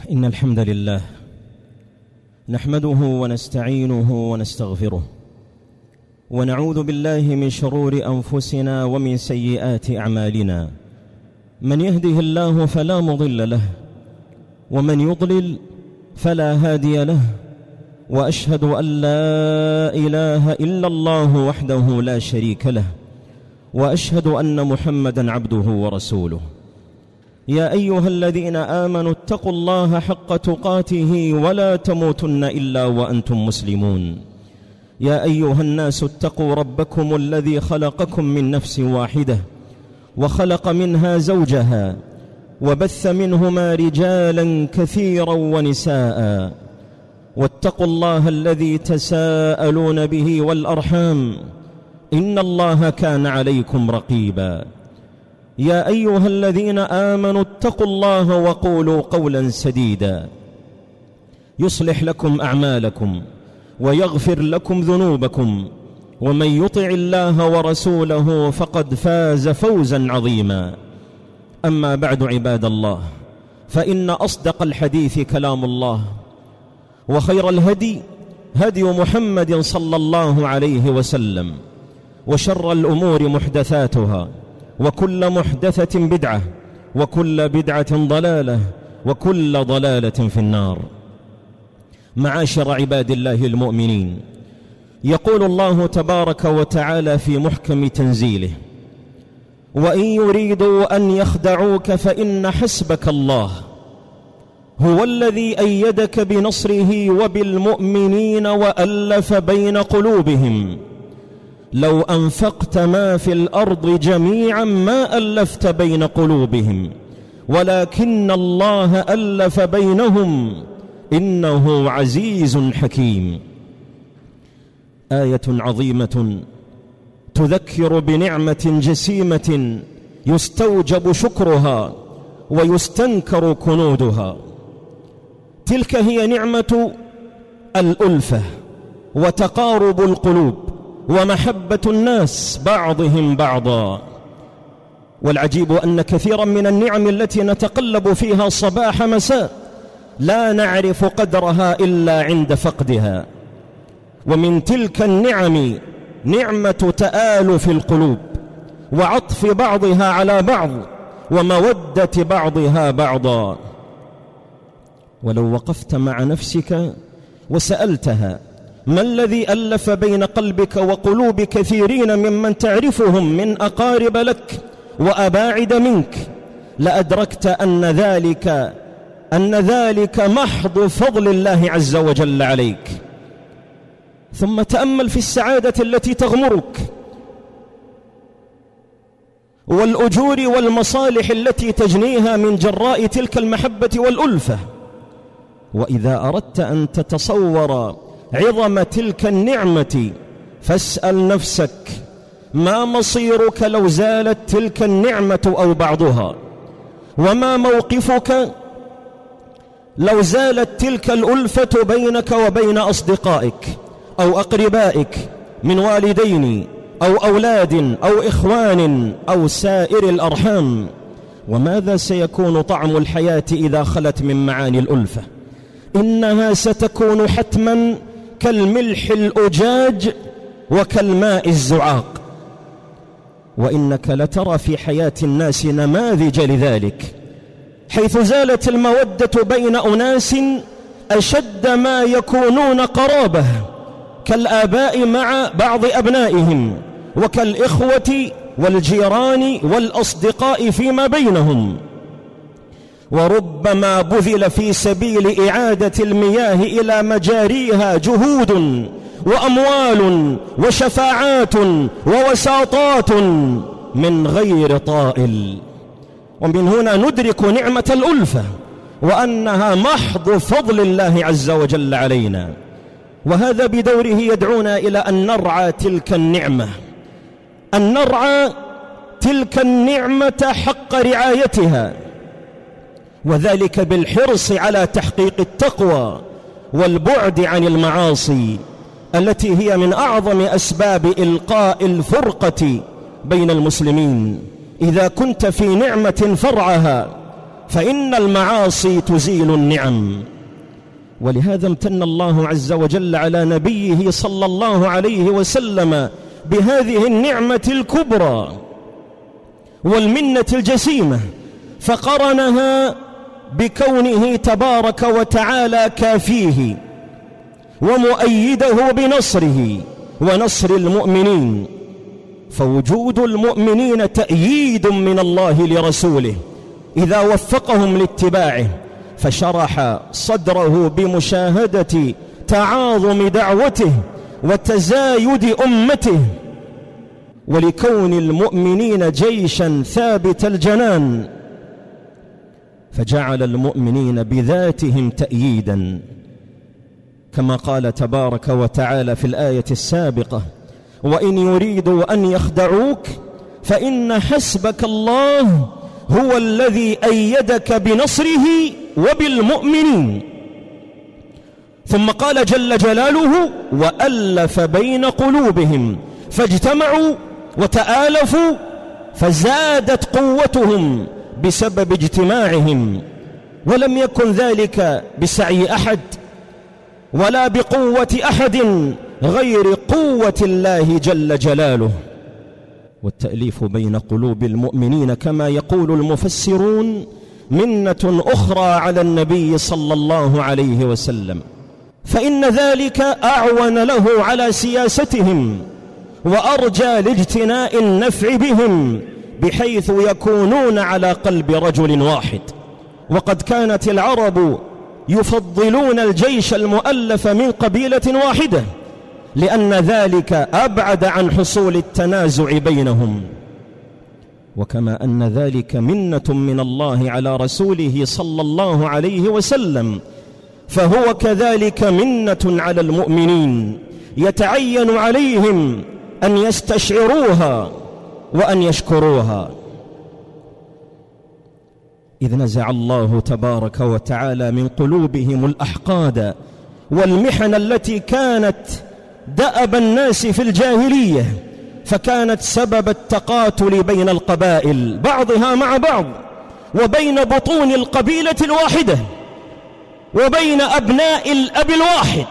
إن الحمد لله نحمده ونستعينه ونستغفره ونعوذ بالله من شرور أنفسنا ومن سيئات أعمالنا. من يهده الله فلا مضل له ومن يضلل فلا هادي له، وأشهد أن لا إله إلا الله وحده لا شريك له، وأشهد أن محمدًا عبده ورسوله. يا أيها الذين آمنوا اتقوا الله حق تقاته ولا تموتن إلا وأنتم مسلمون. يا أيها الناس اتقوا ربكم الذي خلقكم من نفس واحدة وخلق منها زوجها وبث منهما رجالا كثيرا ونساء، واتقوا الله الذي تساءلون به والأرحام إن الله كان عليكم رقيبا. يا أيها الذين آمنوا اتقوا الله وقولوا قولا سديدا يصلح لكم أعمالكم ويغفر لكم ذنوبكم، ومن يطع الله ورسوله فقد فاز فوزا عظيما. أما بعد، عباد الله، فإن أصدق الحديث كلام الله، وخير الهدي هدي محمد صلى الله عليه وسلم، وشر الأمور محدثاتها، وكل محدثة بدعة، وكل بدعة ضلالة، وكل ضلالة في النار. معاشر عباد الله المؤمنين، يقول الله تبارك وتعالى في محكم تنزيله: وإن يريدوا أن يخدعوك فإن حسبك الله هو الذي أيدك بنصره وبالمؤمنين وألف بين قلوبهم لو أنفقت ما في الأرض جميعا ما ألفت بين قلوبهم ولكن الله ألف بينهم إنه عزيز حكيم. آية عظيمة تذكر بنعمة جسيمة يستوجب شكرها ويستنكر كنودها. تلك هي نعمة الألفة وتقارب القلوب ومحبة الناس بعضهم بعضا. والعجيب أن كثيرا من النعم التي نتقلب فيها صباح مساء لا نعرف قدرها إلا عند فقدها. ومن تلك النعم نعمة تآلف القلوب وعطف بعضها على بعض ومودة بعضها بعضا. ولو وقفت مع نفسك وسألتها: ما الذي ألف بين قلبك وقلوب كثيرين ممن تعرفهم من أقارب لك وأباعد منك، لأدركت أن ذلك محض فضل الله عز وجل عليك. ثم تأمل في السعادة التي تغمرك والأجور والمصالح التي تجنيها من جراء تلك المحبة والألفة. وإذا أردت أن تتصور عظم تلك النعمة فاسأل نفسك: ما مصيرك لو زالت تلك النعمة أو بعضها؟ وما موقفك لو زالت تلك الألفة بينك وبين أصدقائك أو أقربائك من والدين أو أولاد أو إخوان أو سائر الأرحام؟ وماذا سيكون طعم الحياة إذا خلت من معاني الألفة؟ إنها ستكون حتما كالملح الأجاج وكالماء الزعاق. وإنك لترى في حياة الناس نماذج لذلك، حيث زالت المودة بين أناس أشد ما يكونون قرابة، كالآباء مع بعض أبنائهم، وكالإخوة والجيران والأصدقاء فيما بينهم. وربما بذل في سبيل إعادة المياه إلى مجاريها جهود وأموال وشفاعات ووساطات من غير طائل. ومن هنا ندرك نعمة الألفة وأنها محض فضل الله عز وجل علينا. وهذا بدوره يدعونا إلى أن نرعى تلك النعمة، أن نرعى تلك النعمة حق رعايتها، وذلك بالحرص على تحقيق التقوى والبعد عن المعاصي التي هي من أعظم أسباب إلقاء الفرقة بين المسلمين. إذا كنت في نعمة فرعها فإن المعاصي تزيل النعم. ولهذا امتن الله عز وجل على نبيه صلى الله عليه وسلم بهذه النعمة الكبرى والمنة الجسيمة، فقرنها بكونه تبارك وتعالى كافيه ومؤيده بنصره ونصر المؤمنين. فوجود المؤمنين تأييد من الله لرسوله إذا وفقهم لاتباعه، فشرح صدره بمشاهدة تعاظم دعوته وتزايد أمته، ولكون المؤمنين جيشا ثابت الجنان، فجعل المؤمنين بذاتهم تأييدا، كما قال تبارك وتعالى في الآية السابقة: وإن يريدوا أن يخدعوك فإن حسبك الله هو الذي أيدك بنصره وبالمؤمنين. ثم قال جل جلاله: وألف بين قلوبهم فاجتمعوا وتآلفوا فزادت قوتهم بسبب اجتماعهم، ولم يكن ذلك بسعي أحد ولا بقوة أحد غير قوة الله جل جلاله. والتأليف بين قلوب المؤمنين كما يقول المفسرون منة أخرى على النبي صلى الله عليه وسلم، فإن ذلك أعون له على سياستهم وأرجى لاجتناء النفع بهم، بحيث يكونون على قلب رجل واحد. وقد كانت العرب يفضلون الجيش المؤلف من قبيلة واحدة، لأن ذلك أبعد عن حصول التنازع بينهم. وكما أن ذلك منة من الله على رسوله صلى الله عليه وسلم، فهو كذلك منة على المؤمنين، يتعين عليهم أن يستشعروها وأن يشكروها. إذ نزع الله تبارك وتعالى من قلوبهم الأحقاد والمحن التي كانت دأب الناس في الجاهلية، فكانت سبب التقاتل بين القبائل بعضها مع بعض، وبين بطون القبيلة الواحدة، وبين أبناء الأب الواحد.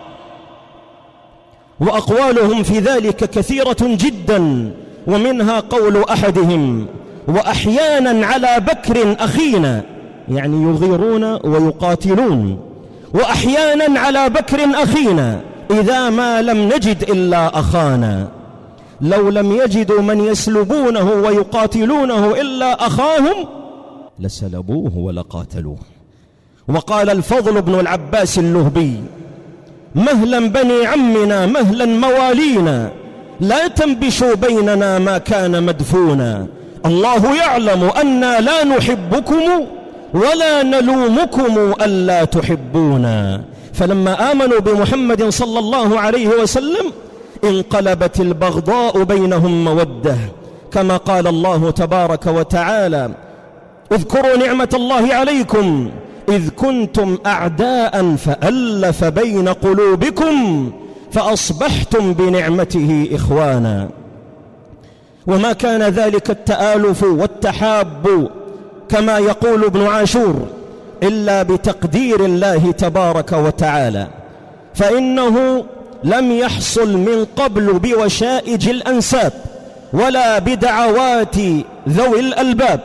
وأقوالهم في ذلك كثيرة جدا، ومنها قول أحدهم: وأحيانا على بكر أخينا، يعني يغيرون ويقاتلون، وأحيانا على بكر أخينا إذا ما لم نجد إلا أخانا. لو لم يجدوا من يسلبونه ويقاتلونه إلا أخاهم لسلبوه ولقاتلوه. وقال الفضل بن العباس اللهبي: مهلا بني عمنا مهلا موالينا، لا تنبشوا بيننا ما كان مدفونا، الله يعلم أنا لا نحبكم ولا نلومكم ألا تحبونا. فلما آمنوا بمحمد صلى الله عليه وسلم انقلبت البغضاء بينهم مودة، كما قال الله تبارك وتعالى: اذكروا نعمة الله عليكم إذ كنتم أعداء فألف بين قلوبكم فأصبحتم بنعمته إخوانا. وما كان ذلك التآلف والتحاب كما يقول ابن عاشور إلا بتقدير الله تبارك وتعالى، فإنه لم يحصل من قبل بوشائج الأنساب ولا بدعوات ذوي الألباب،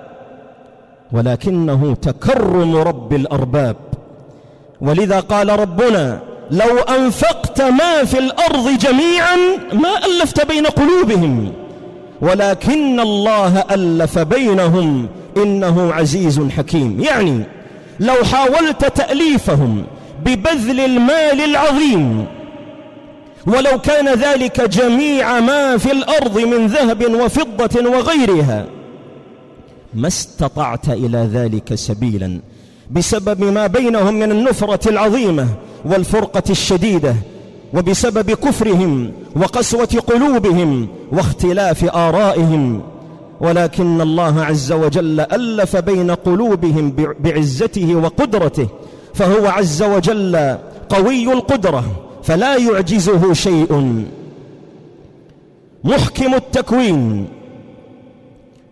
ولكنه تكرم رب الأرباب. ولذا قال ربنا: لو أنفقت ما في الأرض جميعا ما ألفت بين قلوبهم ولكن الله ألف بينهم إنه عزيز حكيم. يعني لو حاولت تأليفهم ببذل المال العظيم، ولو كان ذلك جميع ما في الأرض من ذهب وفضة وغيرها، ما استطعت إلى ذلك سبيلا، بسبب ما بينهم من النفرة العظيمة والفرقة الشديدة، وبسبب كفرهم وقسوة قلوبهم واختلاف آرائهم. ولكن الله عز وجل ألف بين قلوبهم بعزته وقدرته، فهو عز وجل قوي القدرة فلا يعجزه شيء، محكم التكوين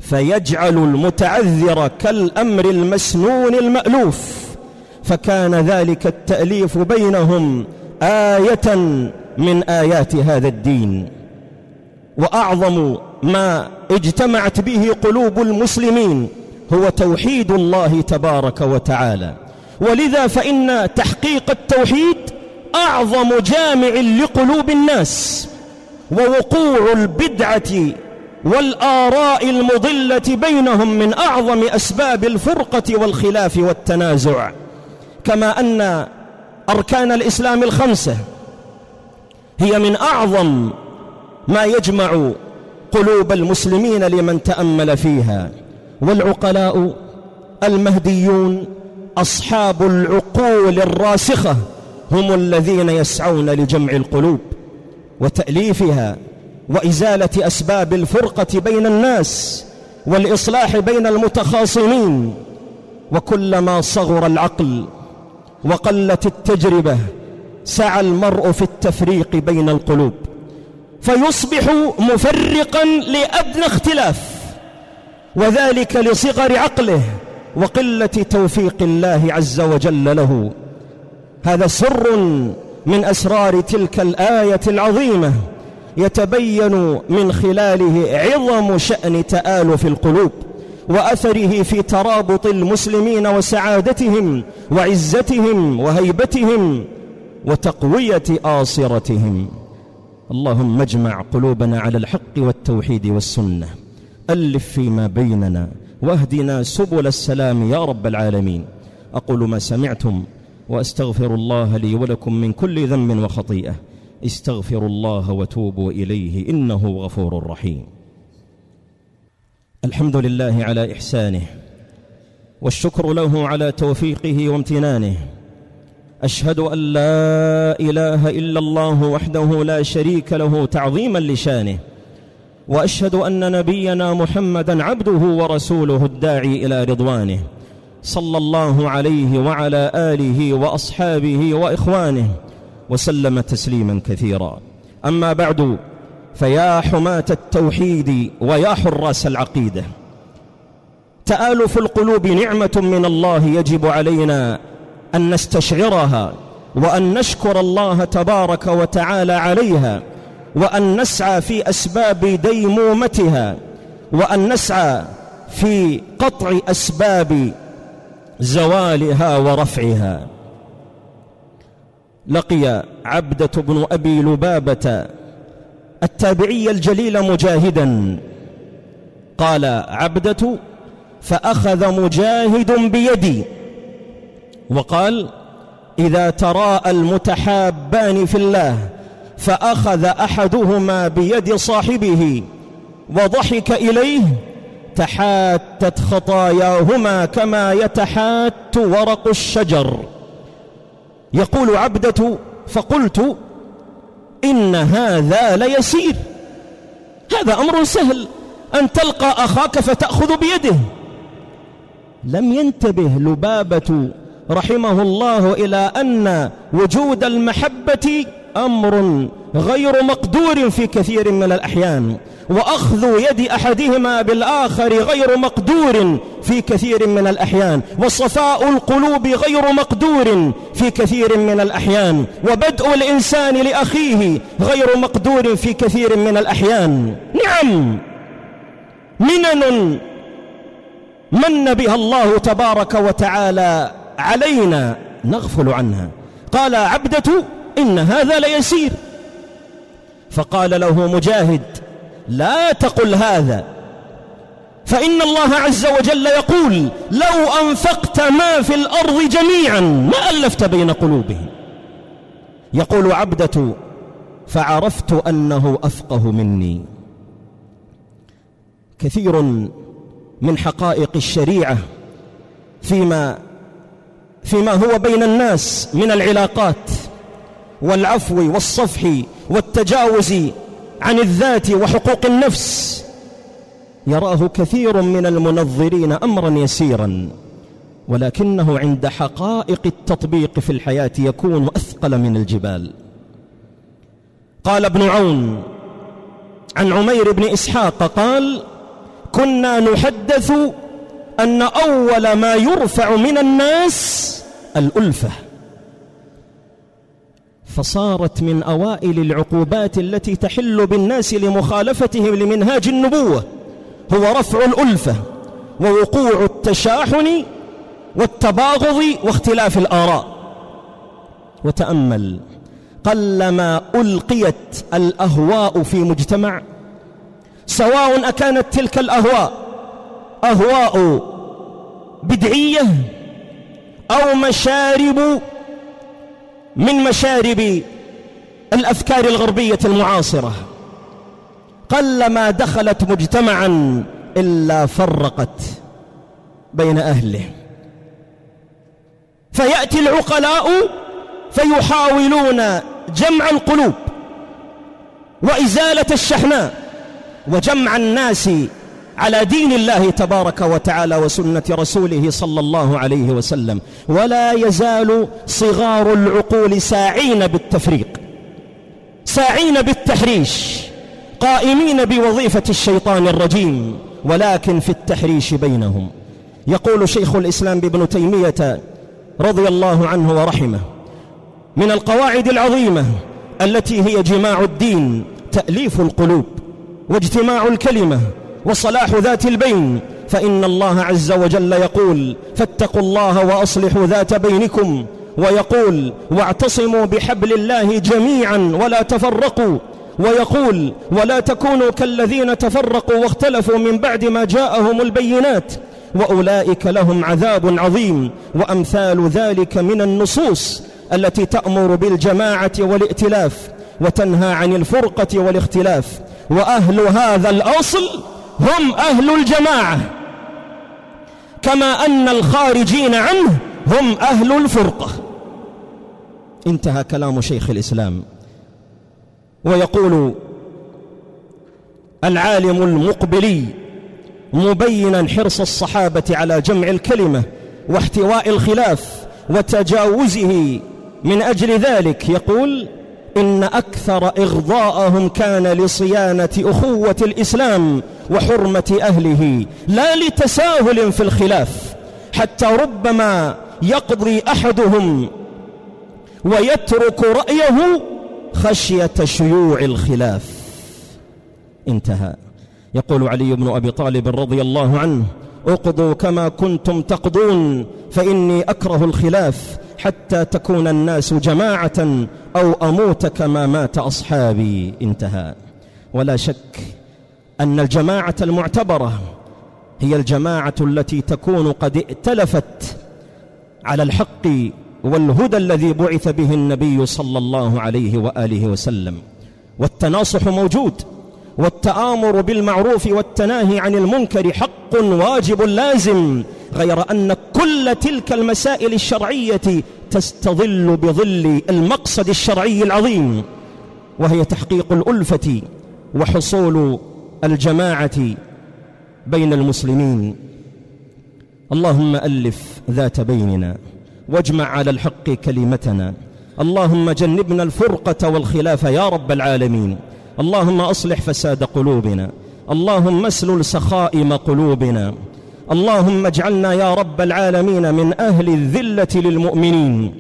فيجعل المتعذر كالأمر المسنون المألوف، فكان ذلك التأليف بينهم آية من آيات هذا الدين. وأعظم ما اجتمعت به قلوب المسلمين هو توحيد الله تبارك وتعالى، ولذا فإن تحقيق التوحيد أعظم جامع لقلوب الناس، ووقوع البدعة والآراء المضلة بينهم من أعظم أسباب الفرقة والخلاف والتنازع. كما أن أركان الإسلام الخمسة هي من أعظم ما يجمع قلوب المسلمين لمن تأمل فيها. والعقلاء المهديون أصحاب العقول الراسخة هم الذين يسعون لجمع القلوب وتأليفها وإزالة أسباب الفرقة بين الناس والإصلاح بين المتخاصمين. وكلما صغر العقل وقلت التجربة سعى المرء في التفريق بين القلوب، فيصبح مفرقا لأدنى اختلاف، وذلك لصغر عقله وقلة توفيق الله عز وجل له. هذا سر من أسرار تلك الآية العظيمة يتبين من خلاله عظم شأن تآلف القلوب وأثره في ترابط المسلمين وسعادتهم وعزتهم وهيبتهم وتقوية آصرتهم. اللهم اجمع قلوبنا على الحق والتوحيد والسنة، ألف فيما بيننا واهدنا سبل السلام يا رب العالمين. أقول ما سمعتم وأستغفر الله لي ولكم من كل ذنب وخطيئة، استغفروا الله وتوبوا إليه إنه غفور رحيم. الحمد لله على إحسانه، والشكر له على توفيقه وامتنانه. أشهد أن لا إله إلا الله وحده لا شريك له تعظيما لشانه، وأشهد أن نبينا محمدا عبده ورسوله الداعي إلى رضوانه، صلى الله عليه وعلى آله وأصحابه وإخوانه وسلم تسليما كثيرا. أما بعد، فيا حماة التوحيد ويا حراس العقيدة، تآلف القلوب نعمة من الله يجب علينا أن نستشعرها وأن نشكر الله تبارك وتعالى عليها، وأن نسعى في أسباب ديمومتها، وأن نسعى في قطع أسباب زوالها ورفعها. لقي عبدة بن أبي لبابة التابعي الجليل مجاهدا. قال عبدة: فأخذ مجاهد بيدي وقال: إذا تراءى المتحابان في الله فأخذ أحدهما بيد صاحبه وضحك إليه تحاتت خطاياهما كما يتحات ورق الشجر. يقول عبدة: فقلت: إن هذا ليسير، هذا أمر سهل أن تلقى أخاك فتأخذ بيده. لم ينتبه لبابة رحمه الله إلى أن وجود المحبة أمر غير مقدور في كثير من الأحيان، وأخذ يد أحدهما بالآخر غير مقدور في كثير من الأحيان، وصفاء القلوب غير مقدور في كثير من الأحيان، وبدء الإنسان لأخيه غير مقدور في كثير من الأحيان. نعم، منن من بها الله تبارك وتعالى علينا نغفل عنها. قال عبدة: إن هذا ليسير. فقال له مجاهد: لا تقل هذا، فإن الله عز وجل يقول: لو أنفقت ما في الأرض جميعا ما ألفت بين قلوبهم. يقول عبدة: فعرفت أنه أفقه مني. كثير من حقائق الشريعة فيما هو بين الناس من العلاقات والعفو والصفح والتجاوز عن الذات وحقوق النفس يراه كثير من المنظرين أمرا يسيرا، ولكنه عند حقائق التطبيق في الحياة يكون أثقل من الجبال. قال ابن عون عن عمير بن إسحاق قال: كنا نحدث أن أول ما يرفع من الناس الألفة، فصارت من أوائل العقوبات التي تحل بالناس لمخالفتهم لمنهاج النبوة هو رفع الألفة ووقوع التشاحن والتباغض واختلاف الآراء. وتأمل قلما ألقيت الأهواء في مجتمع، سواء أكانت تلك الأهواء أهواء بدعية أو مشارب من مشارب الأفكار الغربية المعاصرة، قلما دخلت مجتمعا إلا فرقت بين أهله. فيأتي العقلاء فيحاولون جمع القلوب وإزالة الشحناء وجمع الناس على دين الله تبارك وتعالى وسنة رسوله صلى الله عليه وسلم. ولا يزال صغار العقول ساعين بالتفريق، ساعين بالتحريش، قائمين بوظيفة الشيطان الرجيم، ولكن في التحريش بينهم. يقول شيخ الإسلام ابن تيمية رضي الله عنه ورحمه: من القواعد العظيمة التي هي جماع الدين تأليف القلوب واجتماع الكلمة وصلاح ذات البين، فإن الله عز وجل يقول: فاتقوا الله وأصلحوا ذات بينكم، ويقول: واعتصموا بحبل الله جميعا ولا تفرقوا، ويقول: ولا تكونوا كالذين تفرقوا واختلفوا من بعد ما جاءهم البينات وأولئك لهم عذاب عظيم. وأمثال ذلك من النصوص التي تأمر بالجماعة والائتلاف وتنهى عن الفرقة والاختلاف. وأهل هذا الأصل هم أهل الجماعة، كما أن الخارجين عنه هم أهل الفرقة. انتهى كلام شيخ الإسلام. ويقول العالم المقبلي مبينا حرص الصحابة على جمع الكلمة واحتواء الخلاف وتجاوزه من أجل ذلك، يقول: إن أكثر إغضاءهم كان لصيانة أخوة الإسلام وحرمة أهله، لا لتساهل في الخلاف، حتى ربما يقضي أحدهم ويترك رأيه خشية شيوع الخلاف. انتهى. يقول علي بن أبي طالب رضي الله عنه: اقضوا كما كنتم تقضون، فإني أكره الخلاف حتى تكون الناس جماعة أو أموت كما مات أصحابي. انتهى. ولا شك أن الجماعة المعتبرة هي الجماعة التي تكون قد ائتلفت على الحق والهدى الذي بعث به النبي صلى الله عليه وآله وسلم. والتناصح موجود، والتآمر بالمعروف والتناهي عن المنكر حق واجب لازم، غير أن كل تلك المسائل الشرعية تستظل بظل المقصد الشرعي العظيم، وهي تحقيق الألفة وحصول الجماعة بين المسلمين. اللهم ألف ذات بيننا واجمع على الحق كلمتنا، اللهم جنبنا الفرقة والخلاف يا رب العالمين. اللهم أصلح فساد قلوبنا، اللهم اسلل سخائم قلوبنا، اللهم اجعلنا يا رب العالمين من أهل الذلة للمؤمنين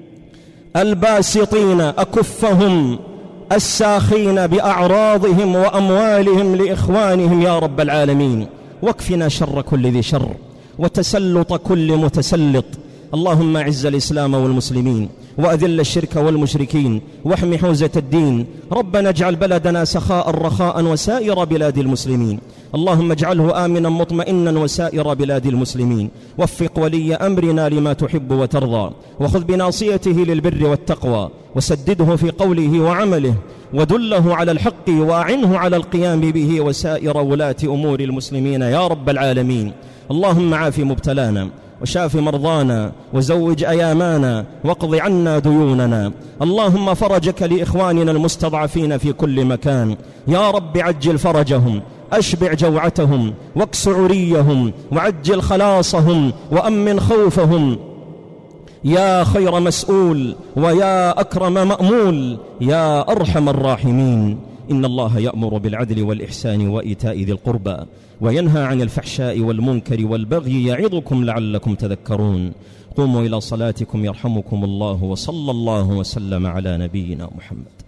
الباسطين أكفهم الساخين بأعراضهم وأموالهم لإخوانهم يا رب العالمين. واكفنا شر كل ذي شر وتسلط كل متسلط. اللهم أعز الإسلام والمسلمين وأذل الشرك والمشركين واحم حوزة الدين. ربنا اجعل بلدنا سخاء رخاء وسائر بلاد المسلمين، اللهم اجعله آمنا مطمئنا وسائر بلاد المسلمين. وفق ولي أمرنا لما تحب وترضى، وخذ بناصيته للبر والتقوى، وسدده في قوله وعمله، ودله على الحق وأعنه على القيام به وسائر ولاة أمور المسلمين يا رب العالمين. اللهم عاف مبتلانا وشاف مرضانا وزوج أيامانا واقض عنا ديوننا. اللهم فرجك لإخواننا المستضعفين في كل مكان يا رب، عجل فرجهم، أشبع جوعتهم، واكس عريهم، وعجل خلاصهم، وأمن خوفهم يا خير مسؤول ويا أكرم مأمول يا أرحم الراحمين. إن الله يأمر بالعدل والإحسان وإيتاء ذي القربى وينهى عن الفحشاء والمنكر والبغي يعظكم لعلكم تذكرون. قوموا إلى صلاتكم يرحمكم الله، وصلى الله وسلم على نبينا محمد.